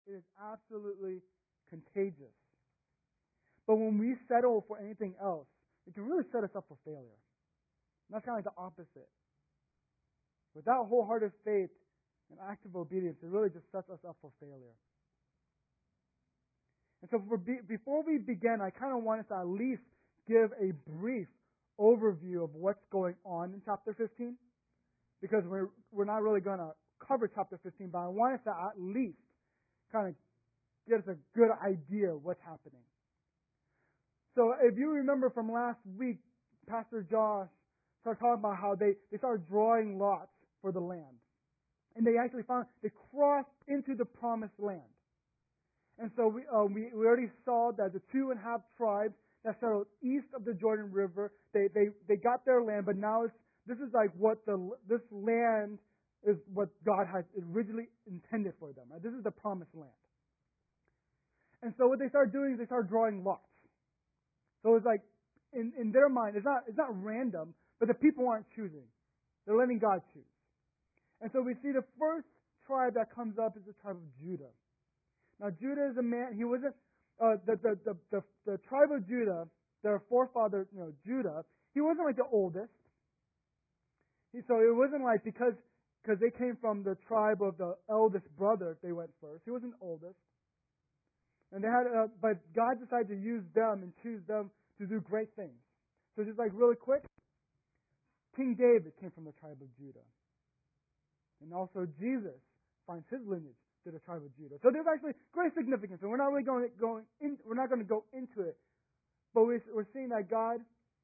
It is absolutely contagious. But when we settle for anything else, it can really set us up for failure. And that's kind of like the opposite. Without wholehearted faith and active obedience, it really just sets us up for failure. And so before we begin, I kind of want us to at least give a brief overview of what's going on in chapter 15. Because we're not really going to cover chapter 15, but I want us to at least kind of get us a good idea of what's happening. So if you remember from last week, Pastor Josh started talking about how they started drawing lots for the land. And they actually they crossed into the promised land. And so we already saw that the 2.5 tribes that settled east of the Jordan River, they got their land, but now this is like this land is what God had originally intended for them. This is the promised land. And so what they started doing is they started drawing lots. So it's like in their mind, it's not random, but the people aren't choosing. They're letting God choose. And so we see the first tribe that comes up is the tribe of Judah. Now Judah is a man. He wasn't the tribe of Judah. Their forefather, Judah. He wasn't like the oldest. So it wasn't like because they came from the tribe of the eldest brother, they went first. He wasn't oldest. And they had, but God decided to use them and choose them to do great things. So just like really quick, King David came from the tribe of Judah. And also Jesus finds his lineage to the tribe of Judah. So there's actually great significance. And we're not really we're not going to go into it. But we're seeing that God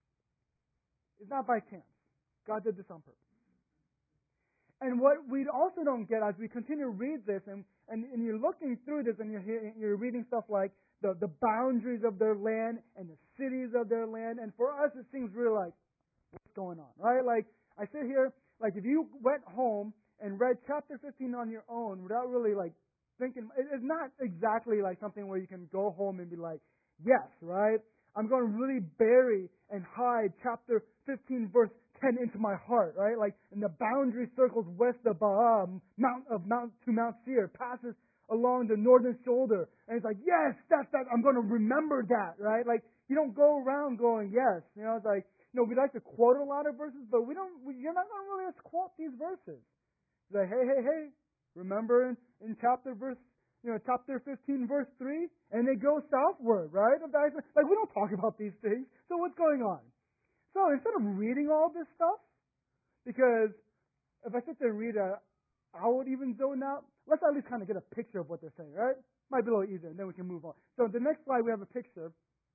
is not by chance. God did this on purpose. And what we also don't get as we continue to read this, and you're looking through this, and you're reading stuff like the boundaries of their land and the cities of their land, and for us it seems really like, what's going on, right? Like, I sit here, like if you went home and read chapter 15 on your own without really like thinking, it's not exactly like something where you can go home and be like, yes, right? I'm going to really bury and hide chapter 15 verse 10 into my heart, right? Like, and the boundary circles west of Mount Seir, passes along the northern shoulder, and it's like, yes, that's that. I'm going to remember that, right? Like, you don't go around going, yes, it's like, we'd like to quote a lot of verses, but you're not going to really just quote these verses. It's like, hey, remember in chapter 15 verse 3, and they go southward, right? Like, we don't talk about these things, so what's going on? So instead of reading all this stuff, because if I sit there and read I would even zone out. Let's at least kind of get a picture of what they're saying, right? Might be a little easier, and then we can move on. So the next slide, we have a picture.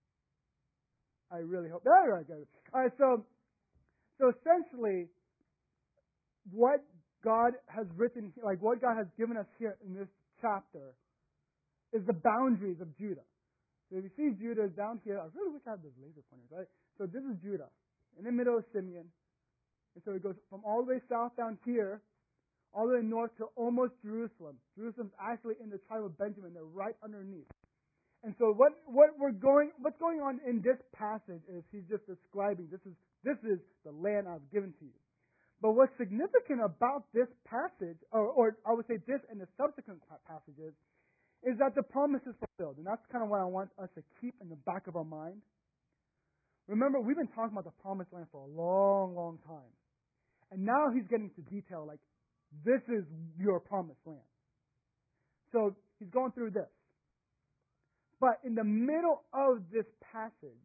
I really hope. There I go. All right, so essentially, what God has written, like what God has given us here in this chapter, is the boundaries of Judah. So if you see Judah down here, I really wish I had those laser pointers, right? So this is Judah. In the middle is Simeon. And so it goes from all the way south down here, all the way north to almost Jerusalem. Jerusalem's actually in the tribe of Benjamin. They're right underneath. And so what's going on in this passage is he's just describing this is the land I've given to you. But what's significant about this passage, or I would say this and the subsequent passages, is that the promise is fulfilled. And that's kind of what I want us to keep in the back of our mind. Remember, we've been talking about the promised land for a long, long time. And now he's getting to detail, like, this is your promised land. So he's going through this. But in the middle of this passage,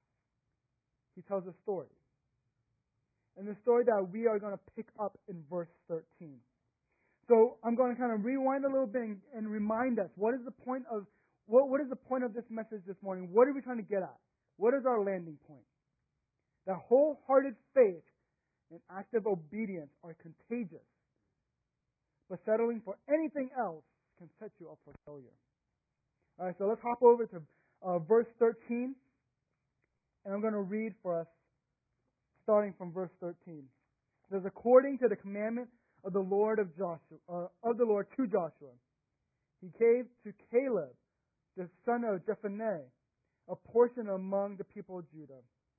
he tells a story. And the story that we are going to pick up in verse 13. So I'm going to kind of rewind a little bit and remind us, what is the point of this message this morning? What are we trying to get at? What is our landing point? That wholehearted faith and active obedience are contagious. But settling for anything else can set you up for failure. All right, so let's hop over to verse 13. And I'm going to read for us, starting from verse 13. It says, according to the commandment of the Lord to Joshua, he gave to Caleb, the son of Jephunneh, a portion among the people of Judah.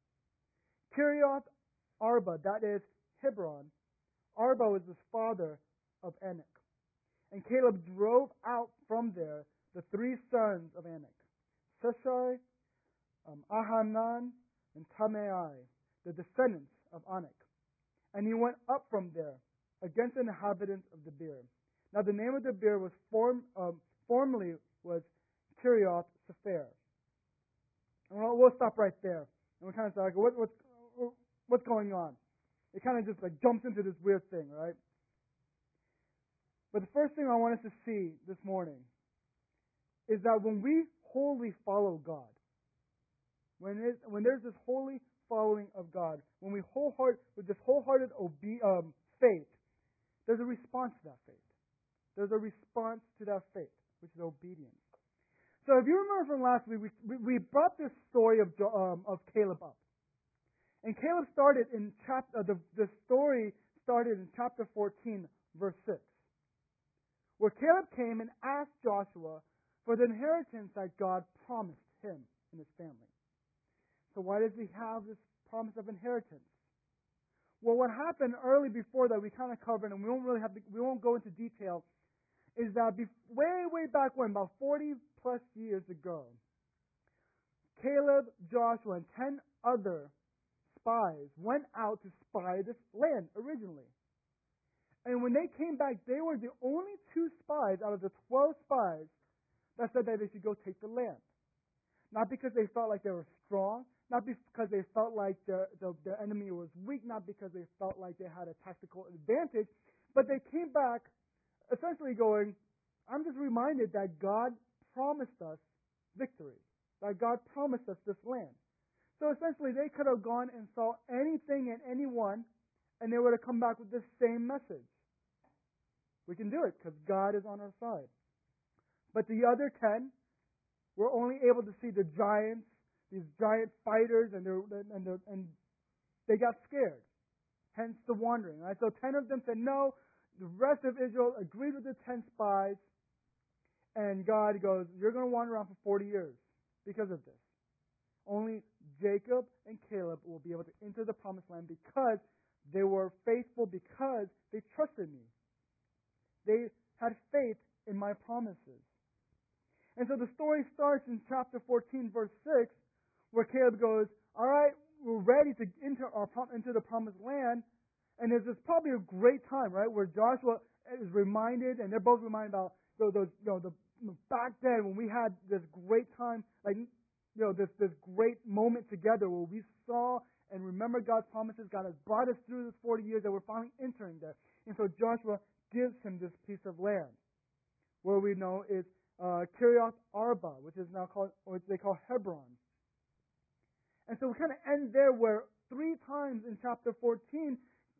Kiriath Arba, that is Hebron. Arba was the father of Anak. And Caleb drove out from there Kamei, the descendants of Anak. And he went up from there against the inhabitants of Debir. Now the name of Debir was formerly was Kiriath Sepher. And we'll stop right there. And we kind of say, like, what's going on? It kind of just like jumps into this weird thing, right? But the first thing I want us to see this morning is that when we wholly follow God, when there's this holy following of God, when we with this wholehearted faith, there's a response to that faith. There's a response to that faith, which is obedience. So if you remember from last week, we brought this story of Caleb up, and Caleb started in the story started in chapter 14, verse 6, where Caleb came and asked Joshua for the inheritance that God promised him and his family. So why does he have this promise of inheritance? Well, what happened early before that we kind of covered, and we won't go into detail, is that way back when, about 40 plus years ago, Caleb, Joshua, and 10 other spies went out to spy this land originally. And when they came back, they were the only 2 spies out of the 12 spies that said that they should go take the land. Not because they felt like they were strong, not because they felt like the enemy was weak, not because they felt like they had a tactical advantage, but they came back essentially going, I'm just reminded that God promised us victory, that God promised us this land. So essentially they could have gone and saw anything and anyone, and they would have come back with the same message. We can do it because God is on our side. But the other 10 were only able to see the giants, these giant fighters, and they got scared. Hence the wandering. Right? So 10 of them said no. The rest of Israel agreed with the 10 spies. And God goes, you're going to wander around for 40 years because of this. Only Jacob and Caleb will be able to enter the promised land because they were faithful, because they trusted me. They had faith in my promises. And so the story starts in chapter 14, verse 6, where Caleb goes, all right, we're ready to enter the promised land. And there's probably a great time, right, where Joshua is reminded, and they're both reminded about back then when we had this great time, this great moment together where we saw and remember God's promises. God has brought us through this 40 years that we're finally entering there. And so Joshua gives him this piece of land, where we know is Kiriath Arba, which is now called, or they call Hebron. And so we kind of end there where 3 times in chapter 14,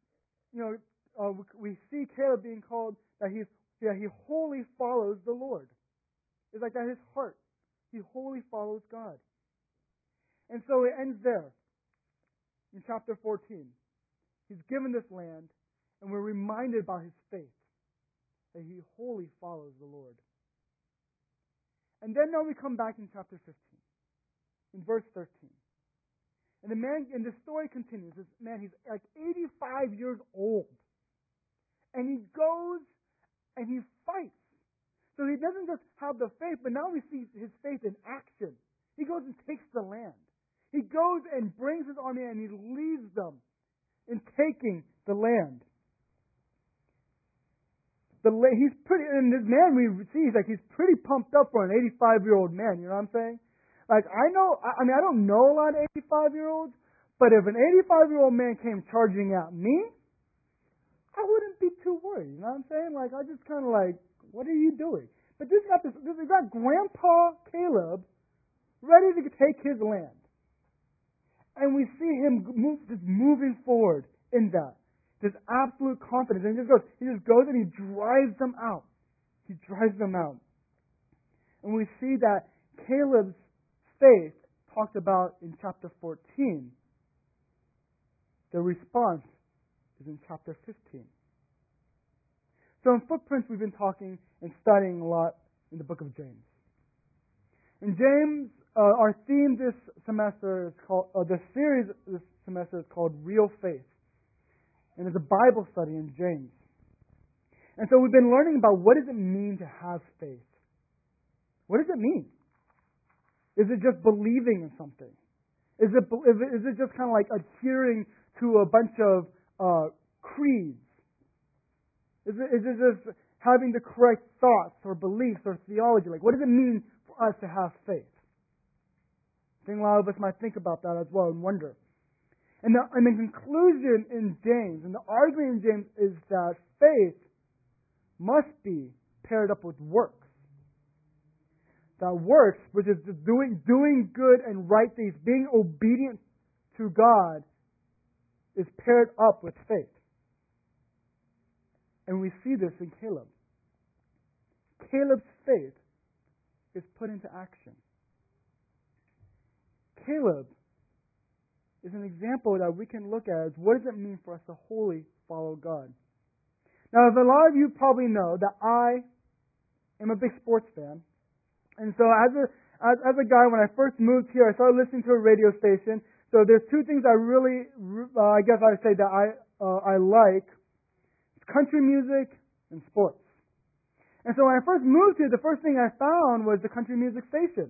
we see Caleb being called that he wholly follows the Lord. It's like that his heart. He wholly follows God. And so it ends there in chapter 14. He's given this land, and we're reminded about his faith, that he wholly follows the Lord. And then now we come back in chapter 15, in verse 13. And the story continues. This man, he's like 85 years old. And he goes and he fights. So he doesn't just have the faith, but now we see his faith in action. He goes and takes the land. He goes and brings his army and he leads them in taking the land. He's pretty, and this man we see, he's pretty pumped up for an 85-year-old man, you know what I'm saying? Like, I don't know a lot of 85-year-olds, but if an 85-year-old man came charging at me, I wouldn't be too worried, you know what I'm saying? Like, I just kind of like, what are you doing? But this got Grandpa Caleb ready to take his land. And we see him just moving forward in that. This absolute confidence. And he just goes and he drives them out. He drives them out. And we see that Caleb's faith talked about in chapter 14. The response is in chapter 15. So in Footprints, we've been talking and studying a lot in the book of James. In James, our theme this semester is called, the series this semester is called Real Faith. And it's a Bible study in James. And so we've been learning about what does it mean to have faith. What does it mean? Is it just believing in something? Is it just kind of like adhering to a bunch of creeds? Is it just having the correct thoughts or beliefs or theology? Like, what does it mean for us to have faith? I think a lot of us might think about that as well and wonder. And the conclusion in James, and the argument in James, is that faith must be paired up with works. That works, which is just doing good and right things, being obedient to God, is paired up with faith. And we see this in Caleb. Caleb's faith is put into action. Caleb is an example that we can look at as what does it mean for us to wholly follow God. Now, as a lot of you probably know, that I am a big sports fan. And so as a guy, when I first moved here, I started listening to a radio station. So there's two things I really, I guess I would say that I like. It's country music and sports. And so when I first moved here, the first thing I found was the country music station.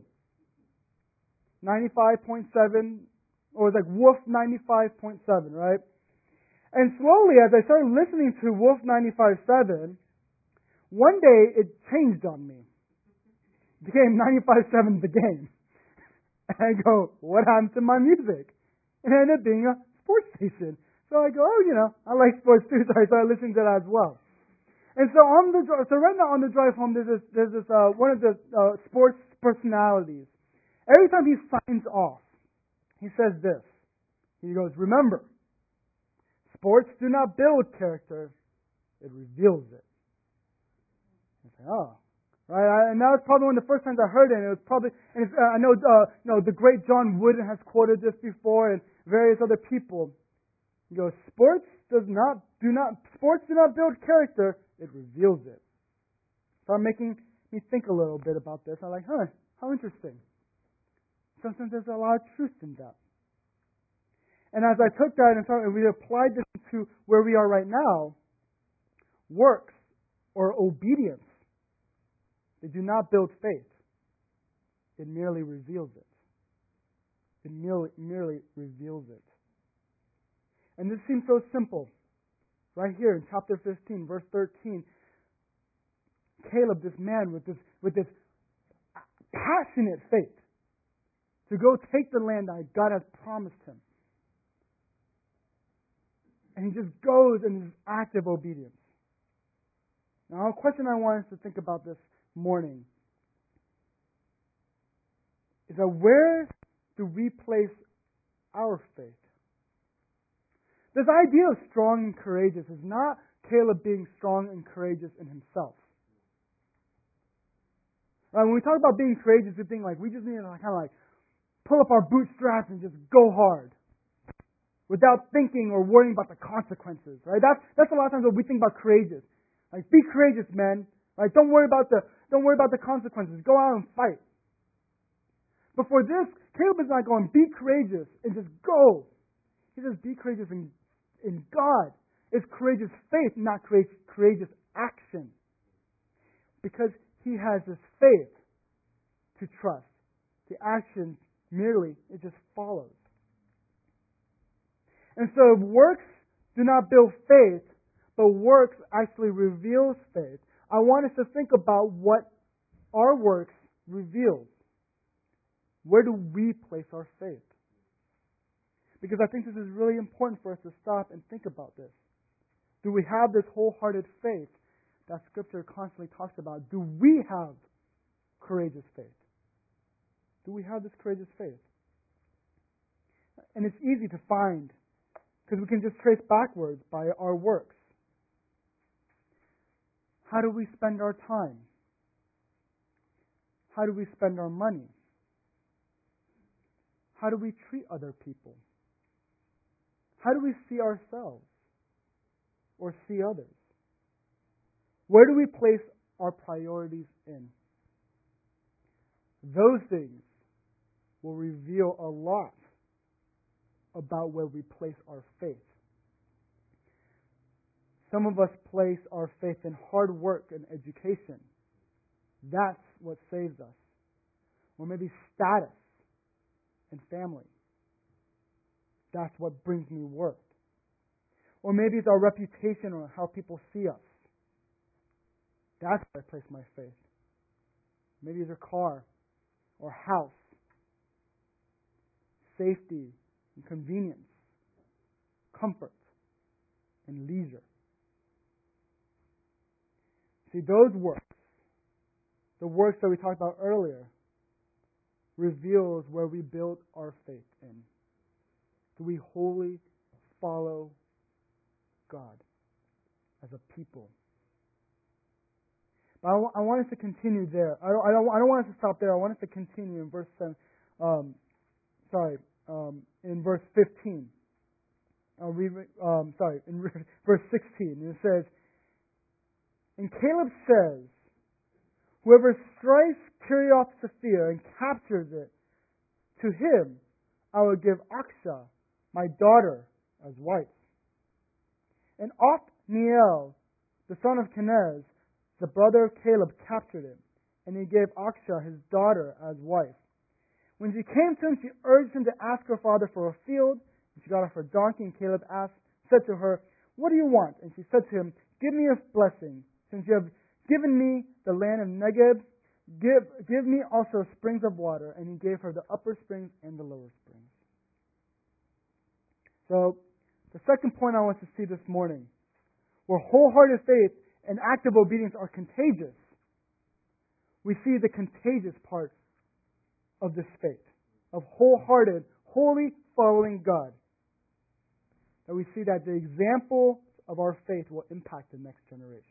95.7, or it was like Wolf 95.7, right? And slowly, as I started listening to Wolf 95.7, one day it changed on me. It became 95.7 the game. And I go, what happened to my music? And it ended up being a sports station. So I go, I like sports too, so I started listening to that as well. And so right now on the drive home, there's this one of the sports personalities. Every time he signs off, he says this. He goes, remember, sports do not build character, it reveals it. I say, oh. Right, and that was probably one of the first times I heard it. And it was probably, and I know, the great John Wooden has quoted this before, and various other people. He goes, sports do not build character, it reveals it. Started making me think a little bit about this. I'm like, how interesting. Sometimes there's a lot of truth in that. And as I took that and we applied this to where we are right now, works or obedience, they do not build faith. It merely reveals it. It merely reveals it. And this seems so simple. Right here in chapter 15, verse 13, Caleb, this man with this passionate faith, to go take the land that God has promised him. And he just goes in his active obedience. Now, a question I want us to think about this morning is that where do we place our faith? This idea of strong and courageous is not Caleb being strong and courageous in himself. When we talk about being courageous, we think like we just need to kind of like pull up our bootstraps and just go hard without thinking or worrying about the consequences. Right? That's a lot of times what we think about courageous. Like, be courageous, man. Right? Don't worry about the consequences. Go out and fight. But for this, Caleb is not going, be courageous and just go. He says, be courageous in God. It's courageous faith, not courageous action. Because he has this faith to trust. The action merely, it just follows. And so works do not build faith, but works actually reveals faith. I want us to think about what our works reveal. Where do we place our faith? Because I think this is really important for us to stop and think about this. Do we have this wholehearted faith that Scripture constantly talks about? Do we have courageous faith? Do we have this courageous faith? And it's easy to find because we can just trace backwards by our works. How do we spend our time? How do we spend our money? How do we treat other people? How do we see ourselves or see others? Where do we place our priorities in? Those things will reveal a lot about where we place our faith. Some of us place our faith in hard work and education. That's what saves us. Or maybe status and family. That's what brings me worth. Or maybe it's our reputation or how people see us. That's where I place my faith. Maybe it's your car or house, safety and convenience, comfort and leisure. See, those works, the works that we talked about earlier, reveals where we build our faith in. Do we wholly follow God as a people? But I want us to continue there. I don't want us to stop there. I want us to continue in verse 7. In verse 15. I'll read. In verse 16. And it says, and Caleb says, whoever strikes Kiriath Sephir and captures it, to him I will give Aksha, my daughter, as wife. And Othniel, the son of Kenaz, the brother of Caleb, captured him, and he gave Aksha his daughter as wife. When she came to him, she urged him to ask her father for a field. And she got off her donkey, and Caleb said to her, what do you want? And she said to him, give me a blessing. Since you have given me the land of Negeb, give me also springs of water. And he gave her the upper springs and the lower springs. So, the second point I want to see this morning, where wholehearted faith and active obedience are contagious, we see the contagious part of this faith, of wholehearted, wholly following God. That we see that the example of our faith will impact the next generation.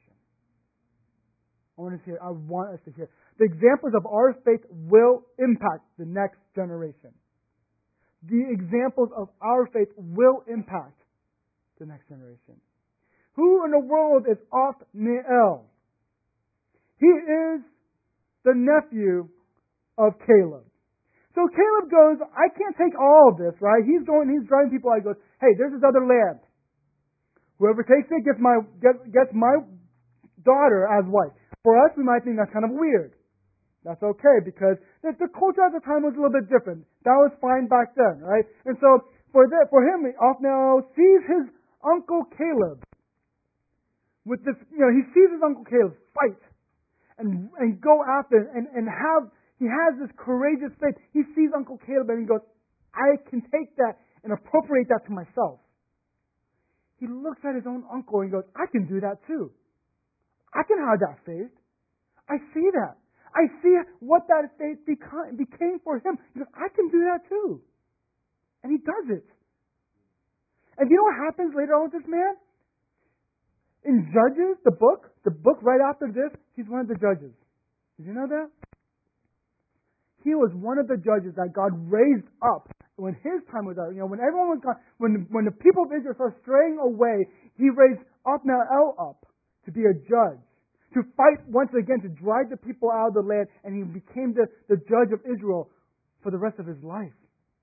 I want us to hear. The examples of our faith will impact the next generation. The examples of our faith will impact the next generation. Who in the world is Othniel? He is the nephew of Caleb. So Caleb goes, I can't take all of this, right? He's driving people out. He goes, hey, there's this other land. Whoever takes it gets my daughter as wife. For us, we might think that's kind of weird. That's okay, because the culture at the time was a little bit different. That was fine back then, right? And so for him, Othniel sees his uncle Caleb with this, he sees his uncle Caleb fight and go after and he has this courageous faith. He sees Uncle Caleb and he goes, I can take that and appropriate that to myself. He looks at his own uncle and goes, I can do that too. I can have that faith. I see that. I see what that faith became for him. He goes, I can do that too. And he does it. And you know what happens later on with this man? In Judges, the book right after this, he's one of the judges. Did you know that? He was one of the judges that God raised up when his time was out. When everyone was gone, when the people of Israel started straying away, he raised Othniel up to be a judge, to fight once again, to drive the people out of the land, and he became the judge of Israel for the rest of his life.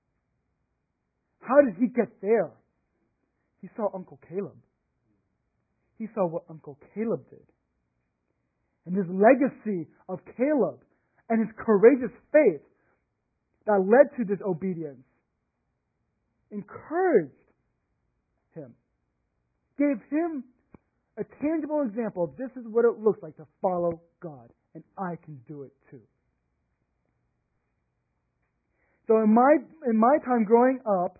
How did he get there? He saw Uncle Caleb. He saw what Uncle Caleb did. And his legacy of Caleb and his courageous faith that led to this obedience encouraged him, gave him a tangible example of this is what it looks like to follow God, and I can do it too. So in my time growing up,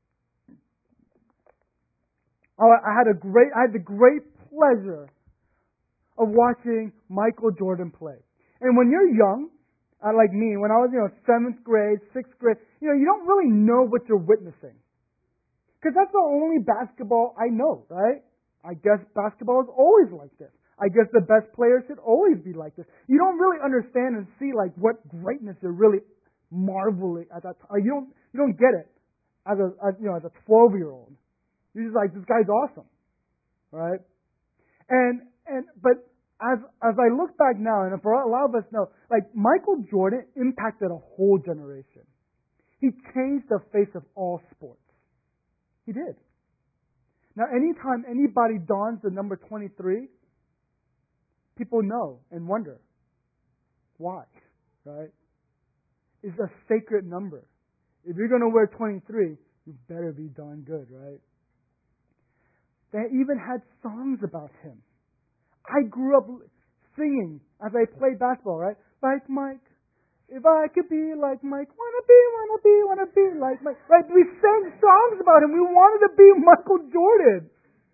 I had the great pleasure of watching Michael Jordan play. And when you're young, like me, when I was 7th grade, 6th grade, you don't really know what you're witnessing, because that's the only basketball I know, right? I guess basketball is always like this. I guess the best players should always be like this. You don't really understand and see like what greatness you're really marveling at that time. You don't get it as a 12-year-old. You're just like, this guy's awesome, right? But as I look back now, and for a lot of us know, like Michael Jordan impacted a whole generation. He changed the face of all sports. He did. Now, anytime anybody dons the number 23, people know and wonder why, right? It's a sacred number. If you're going to wear 23, You better be darn good, right? They even had songs about him. I grew up singing as I played basketball, right? Like Mike. If I could be like Mike, wanna be like Mike. Right? We sang songs about him. We wanted to be Michael Jordan.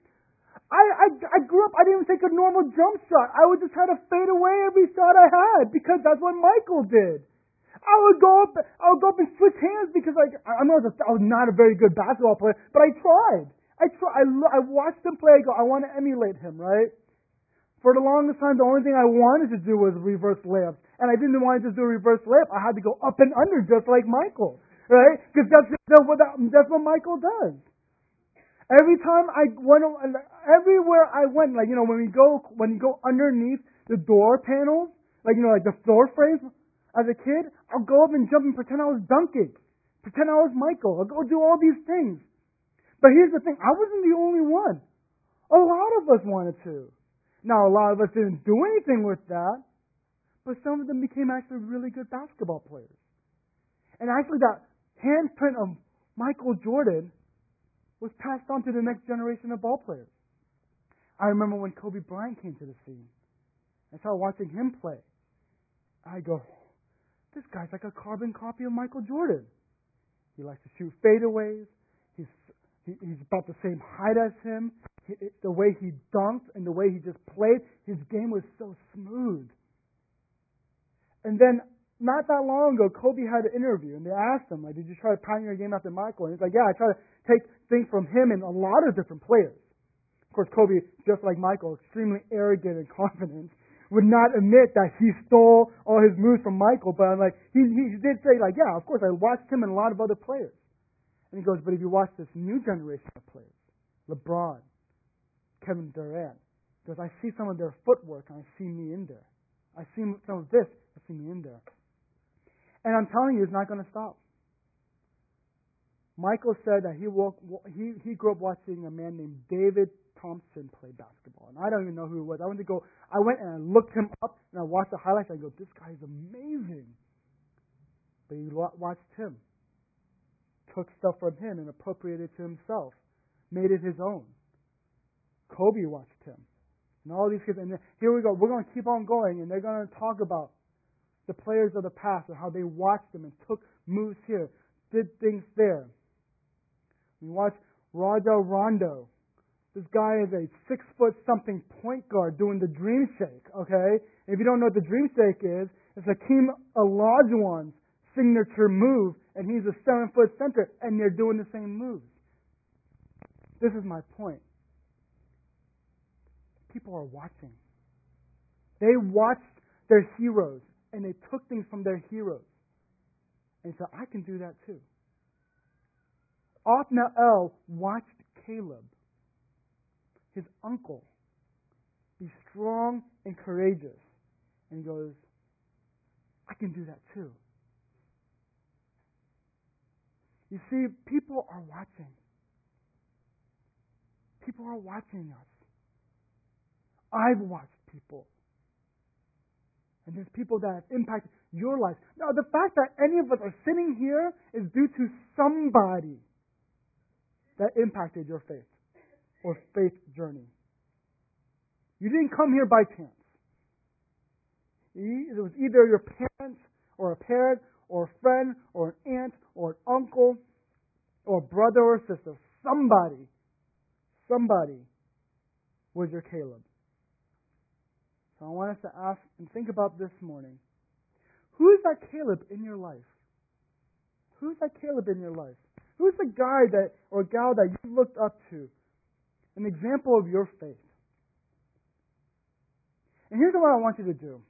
I grew up, I didn't even take a normal jump shot. I would just try to fade away every shot I had because that's what Michael did. I would go up and switch hands because I was not a very good basketball player, but I tried. I watched him play. I go, I want to emulate him, right? For the longest time, the only thing I wanted to do was reverse layups. And I didn't want to just do a reverse layup. I had to go up and under just like Michael, right? Because that's what Michael does. Every time I went, everywhere I went, like, when you go underneath the door panels, like, like the floor frames, as a kid, I'll go up and jump and pretend I was dunking. Pretend I was Michael. I'll go do all these things. But here's the thing, I wasn't the only one. A lot of us wanted to. Now, a lot of us didn't do anything with that, but some of them became actually really good basketball players. And actually that handprint of Michael Jordan was passed on to the next generation of ball players. I remember when Kobe Bryant came to the scene. I started watching him play. I go, this guy's like a carbon copy of Michael Jordan. He likes to shoot fadeaways. He's about the same height as him. The way he dunked and the way he just played, his game was so smooth. And then, not that long ago, Kobe had an interview, and they asked him, did you try to pattern your game after Michael? And he's like, yeah, I try to take things from him and a lot of different players. Of course, Kobe, just like Michael, extremely arrogant and confident, would not admit that he stole all his moves from Michael, but he did say, yeah, of course, I watched him and a lot of other players. And he goes, but if you watch this new generation of players, LeBron, Kevin Durant, he goes, I see some of their footwork and I see me in there. I see some of this, I see me in there. And I'm telling you, it's not going to stop. Michael said that he grew up watching a man named David Thompson play basketball. And I don't even know who it was. I went and I looked him up and I watched the highlights and I go, this guy is amazing. But he watched him. Took stuff from him and appropriated it to himself. Made it his own. Kobe watched him. And all these kids. And here we go. We're going to keep on going. And they're going to talk about the players of the past and how they watched them and took moves here. Did things there. We watch Rajon Rondo. This guy is a 6-foot-something point guard doing the dream shake. Okay? And if you don't know what the dream shake is, it's Hakeem Olajuwon's signature move, and he's a 7-foot center, and they're doing the same moves. This is my point. People are watching. They watched their heroes, and they took things from their heroes. And said, I can do that too. Othniel watched Caleb, his uncle, be strong and courageous. And he goes, I can do that too. You see, people are watching. People are watching us. I've watched people. And there's people that have impacted your life. Now, the fact that any of us are sitting here is due to somebody that impacted your faith or faith journey. You didn't come here by chance. It was either your parents or a parent or a friend or an aunt or an uncle or a brother or a sister. Somebody was your Caleb. So I want us to ask and think about this morning. Who is that Caleb in your life? Who's that Caleb in your life? Who's the guy that or gal that you looked up to? An example of your faith. And here's what I want you to do.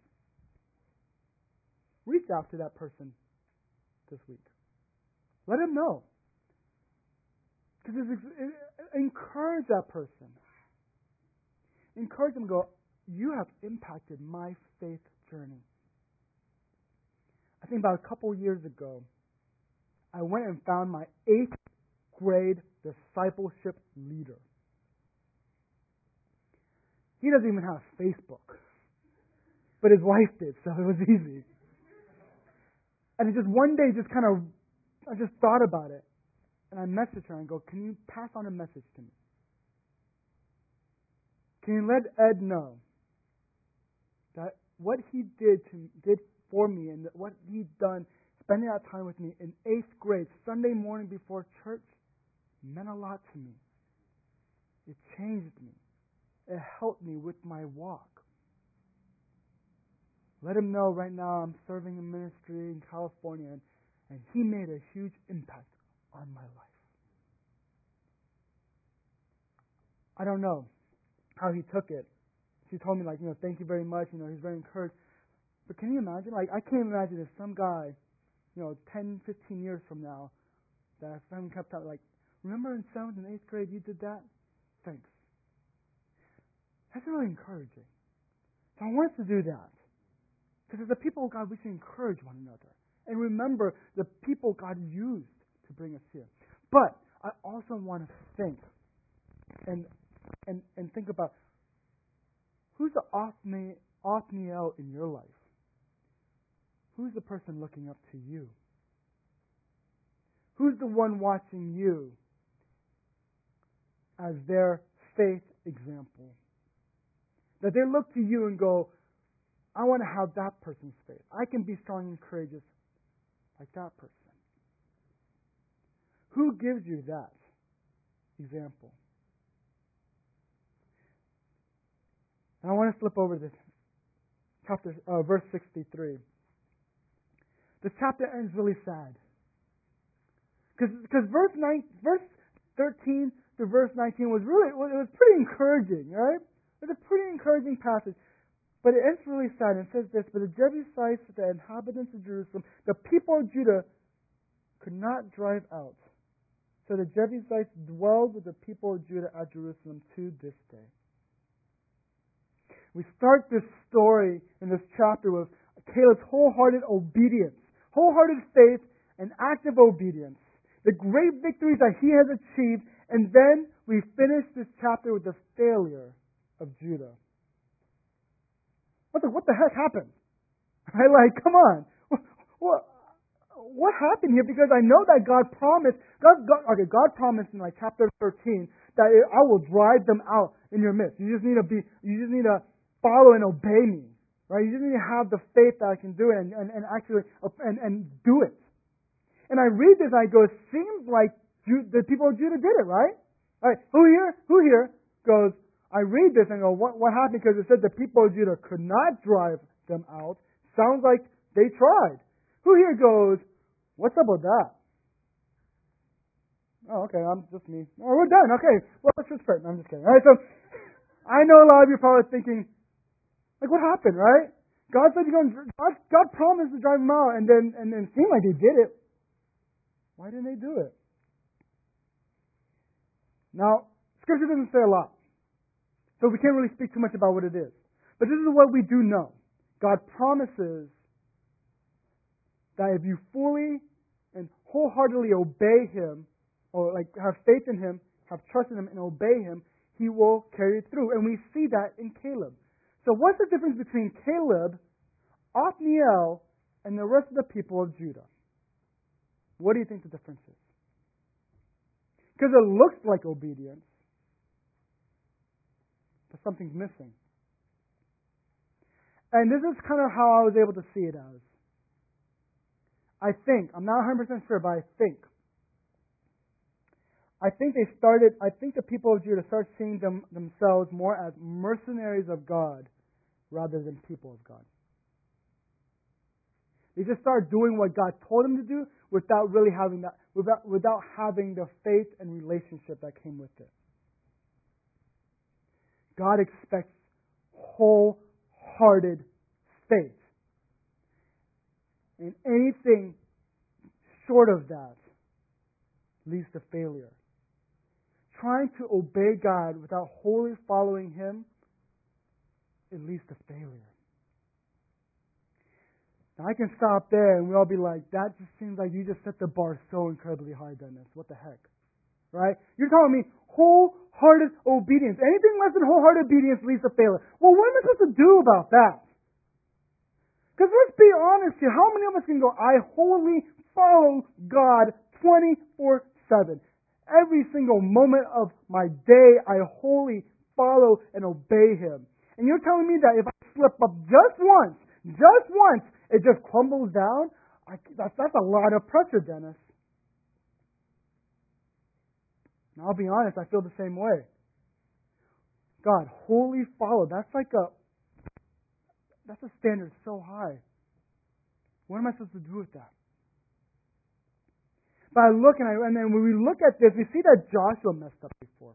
Reach out to that person this week. Let him know. Because encourage that person. Encourage them to go, you have impacted my faith journey. I think about a couple years ago, I went and found my 8th grade discipleship leader. He doesn't even have Facebook. But his wife did, so it was easy. And it just one day I just thought about it. And I message her and go, can you pass on a message to me? Can you let Ed know that what he did for me and what he'd done, spending that time with me in 8th grade, Sunday morning before church, meant a lot to me. It changed me. It helped me with my walk. Let him know right now I'm serving in ministry in California, and he made a huge impact on my life. I don't know how he took it. She told me, thank you very much. He's very encouraged. But can you imagine? I can't imagine if some guy, 10, 15 years from now, that someone kept out, remember in 7th and 8th grade you did that? Thanks. That's really encouraging. So I want us to do that. Because as the people of God, we should encourage one another. And remember the people God used to bring us here. But I also want to think and think about who's the Othniel in your life? Who's the person looking up to you? Who's the one watching you as their faith example? That they look to you and go, I want to have that person's faith. I can be strong and courageous like that person. Who gives you that example? And I want to flip over to this verse 63. This chapter ends really sad. Because verse 13 to verse 19 was pretty encouraging, right? It was a pretty encouraging passage. But it ends really sad. It says this, but the Jebusites, the inhabitants of Jerusalem, the people of Judah could not drive out. So the Jebusites dwelled with the people of Judah at Jerusalem to this day. We start this story in this chapter with Caleb's wholehearted obedience, wholehearted faith, and active obedience. The great victories that he has achieved, and then we finish this chapter with the failure of Judah. What the heck happened? Come on. What happened here? Because I know that God promised, God promised in chapter 13 that I will drive them out in your midst. You just need to follow and obey me, right? You just need to have the faith that I can do it and actually do it. And I read this and I go, it seems like the people of Judah did it, right? All right, who here goes, I read this and go, what happened? Because it said the people of Judah could not drive them out. Sounds like they tried. Who here goes, what's up with that? Oh, okay, I'm just me. Oh, we're done. Okay, well, let's just start. I'm just kidding. All right, so I know a lot of you are probably thinking, what happened, right? God said God promised to drive them out, and then it seemed like they did it. Why didn't they do it? Now, Scripture doesn't say a lot. So we can't really speak too much about what it is. But this is what we do know. God promises that if you fully and wholeheartedly obey Him, or have faith in Him, have trust in Him, and obey Him, He will carry it through. And we see that in Caleb. So what's the difference between Caleb, Othniel, and the rest of the people of Judah? What do you think the difference is? Because it looks like obedience, but something's missing. And this is kind of how I was able to see it as. I think, I'm not 100% sure, but I think the people of Judah started seeing themselves more as mercenaries of God rather than people of God. They just started doing what God told them to do without really having that, without having the faith and relationship that came with it. God expects wholehearted faith. And anything short of that leads to failure. Trying to obey God without wholly following Him, it leads to failure. Now I can stop there and we'll all be like, that just seems like you just set the bar so incredibly high, Dennis. What the heck? Right? You're telling me wholehearted obedience. Anything less than wholehearted obedience leads to failure. Well, what am I supposed to do about that? Because let's be honest here. How many of us can go, I wholly follow God 24/7? 7. Every single moment of my day, I wholly follow and obey Him. And you're telling me that if I slip up just once, it just crumbles down? That's a lot of pressure, Dennis. And I'll be honest, I feel the same way. God, wholly follow. That's a standard so high. What am I supposed to do with that? But I look and then when we look at this, we see that Joshua messed up before.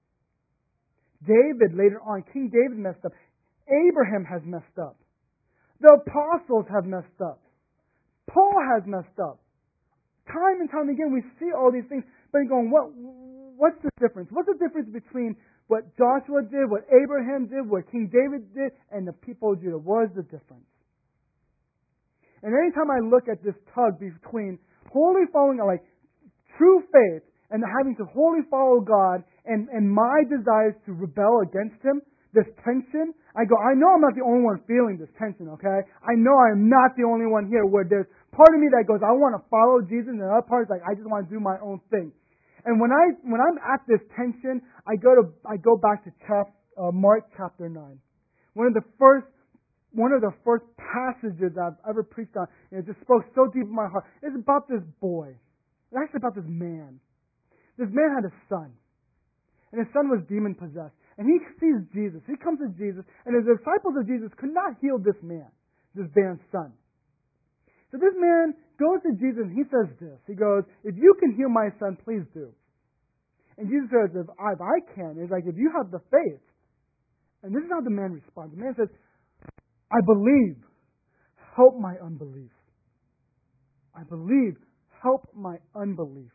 David later on, King David messed up. Abraham has messed up. The apostles have messed up. Paul has messed up. Time and time again, we see all these things, but you're going, what's the difference? What's the difference between what Joshua did, what Abraham did, what King David did, and the people of Judah? What is the difference? And anytime I look at this tug between wholly following, like true faith, and having to wholly follow God, and my desires to rebel against Him, this tension, I go, I know I'm not the only one feeling this tension, okay? I know I'm not the only one here where there's part of me that goes, I want to follow Jesus, and the other part is like, I just want to do my own thing. And when I'm at this tension, I go back to Mark chapter 9. One of the first passages I've ever preached on, and it just spoke so deep in my heart. It's about this boy. It's actually about this man. This man had a son. And his son was demon-possessed. And he sees Jesus. He comes to Jesus, and the disciples of Jesus could not heal this man, this man's son. So this man goes to Jesus, and he says this. He goes, if you can heal my son, please do. And Jesus says, if I can, it's like, if you have the faith. And this is how the man responds. The man says, I believe, help my unbelief. I believe, help my unbelief.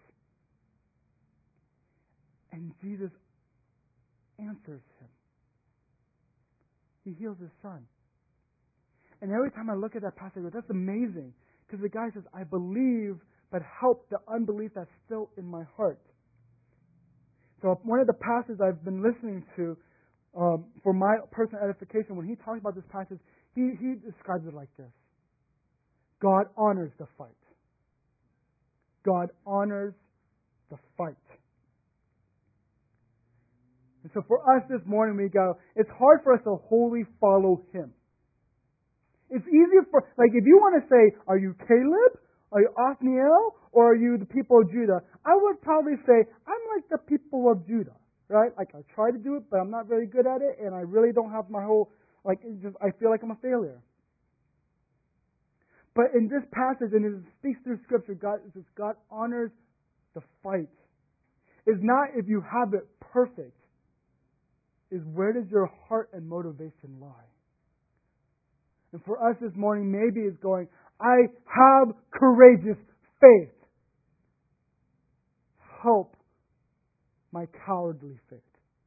And Jesus answers him. He heals his son. And every time I look at that passage, I go, that's amazing. Because the guy says, I believe, but help the unbelief that's still in my heart. So one of the passages I've been listening to for my personal edification, when he talks about this passage, he describes it like this. God honors the fight. God honors the fight. And so for us this morning, we go, it's hard for us to wholly follow Him. It's easier if you want to say, are you Caleb? Are you Othniel? Or are you the people of Judah? I would probably say, I'm like the people of Judah. Right? Like, I try to do it, but I'm not very good at it, and I really don't have my whole, I feel like I'm a failure. But in this passage, and it speaks through Scripture, God honors the fight. It's not if you have it perfect. Is where does your heart and motivation lie? And for us this morning, maybe it's going, I have courageous faith. Help my cowardly faith.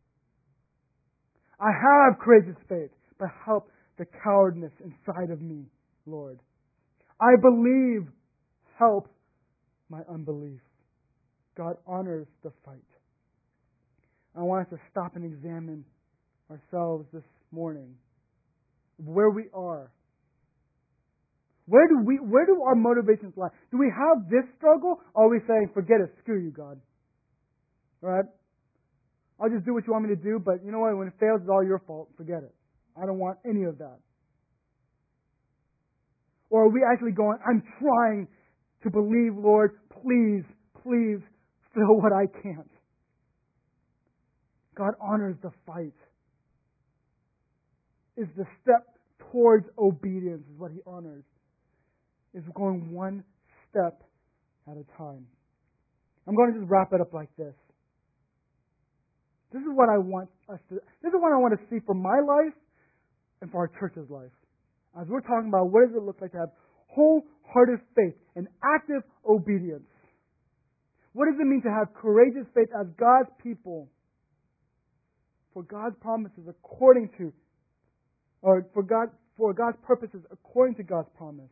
I have courageous faith, but help the cowardness inside of me, Lord. I believe, help my unbelief. God honors the fight. I want us to stop and examine ourselves this morning. Where we are. Where do our motivations lie? Do we have this struggle? Or are we saying, forget it, screw you, God? Right? I'll just do what you want me to do, but you know what? When it fails, it's all your fault. Forget it. I don't want any of that. Or are we actually going, I'm trying to believe, Lord, please fill what I can't. God honors the fight. Is the step towards obedience is what He honors. Is going one step at a time. I'm going to just wrap it up like this. This is what I want to see for my life and for our church's life. As we're talking about what does it look like to have wholehearted faith and active obedience. What does it mean to have courageous faith as God's people for God's promises according to, or for God's purposes according to God's promise?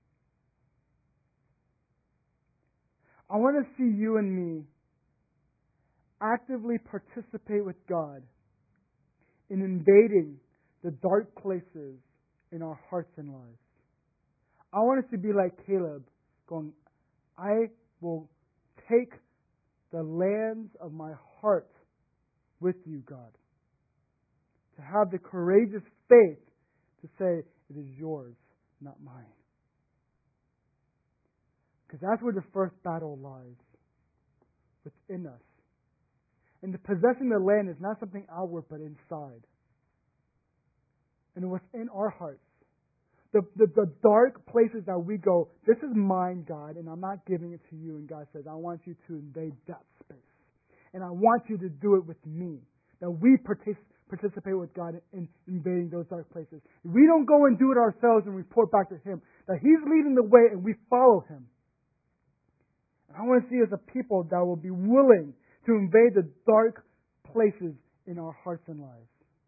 I want to see you and me actively participate with God in invading the dark places in our hearts and lives. I want us to be like Caleb, going, I will take the lands of my heart with you, God. To have the courageous faith to say, it is yours, not mine. Because that's where the first battle lies, within us. And the possessing the land is not something outward, but inside. And what's in our hearts. The dark places that we go, this is mine, God, and I'm not giving it to you. And God says, I want you to invade that space. And I want you to do it with me. That we participate with God in invading those dark places. We don't go and do it ourselves and report back to Him. That He's leading the way and we follow Him. And I want to see us a people that will be willing to invade the dark places in our hearts and lives.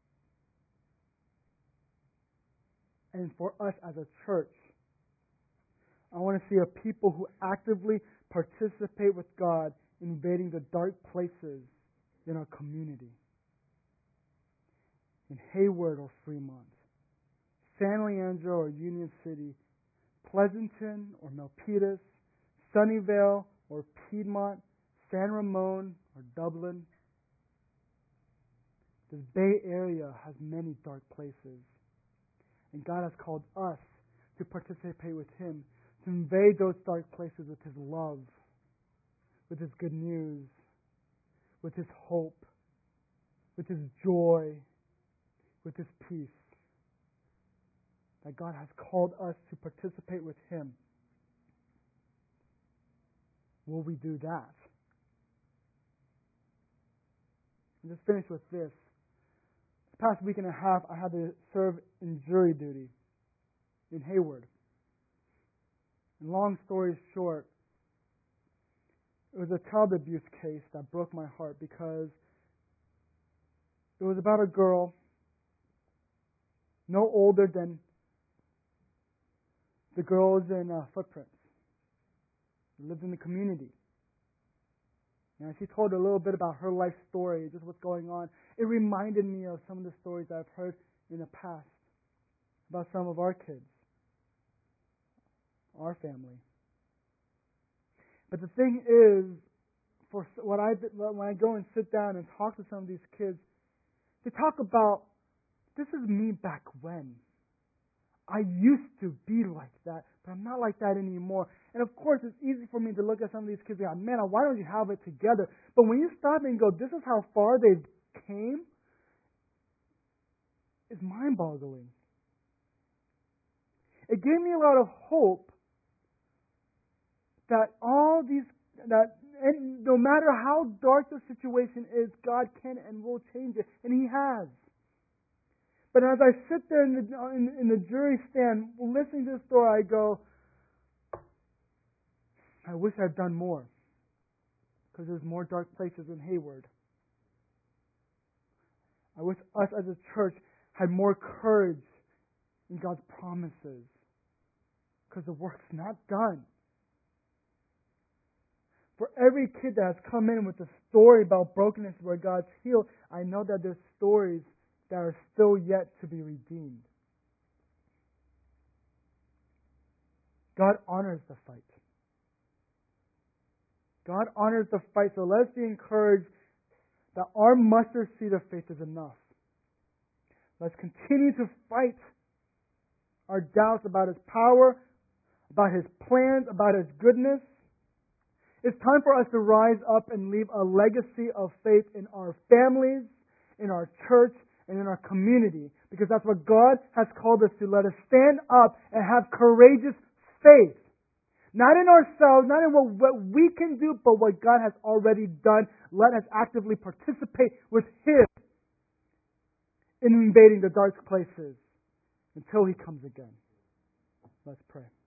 And for us as a church, I want to see a people who actively participate with God in invading the dark places in our community. In Hayward or Fremont, San Leandro or Union City, Pleasanton or Milpitas, Sunnyvale or Piedmont, San Ramon or Dublin. This Bay Area has many dark places. And God has called us to participate with Him, to invade those dark places with His love, with His good news, with His hope, with His joy, with His peace. That God has called us to participate with Him. Will we do that? I'll just finish with this. This past week and a half, I had to serve in jury duty in Hayward. And long story short, it was a child abuse case that broke my heart because it was about a girl no older than the girls in Footprints. She lived in the community. And she told a little bit about her life story, just what's going on. It reminded me of some of the stories I've heard in the past about some of our kids, our family. But the thing is, when I go and sit down and talk to some of these kids, they talk about, this is me back when. I used to be like that, but I'm not like that anymore. And of course, it's easy for me to look at some of these kids and go, man, why don't you have it together? But when you stop and go, this is how far they've came, it's mind-boggling. It gave me a lot of hope that and no matter how dark the situation is, God can and will change it, and He has. But as I sit there in the jury stand, listening to this story, I go, I wish I'd done more. Because there's more dark places in Hayward. I wish us as a church had more courage in God's promises. Because the work's not done. For every kid that has come in with a story about brokenness where God's healed, I know that there's stories that are still yet to be redeemed. God honors the fight. God honors the fight, so let's be encouraged that our mustard seed of faith is enough. Let's continue to fight our doubts about His power, about His plans, about His goodness. It's time for us to rise up and leave a legacy of faith in our families, in our church, and in our community. Because that's what God has called us to. Let us stand up and have courageous faith. Not in ourselves, not in what we can do, but what God has already done. Let us actively participate with Him in invading the dark places until He comes again. Let's pray.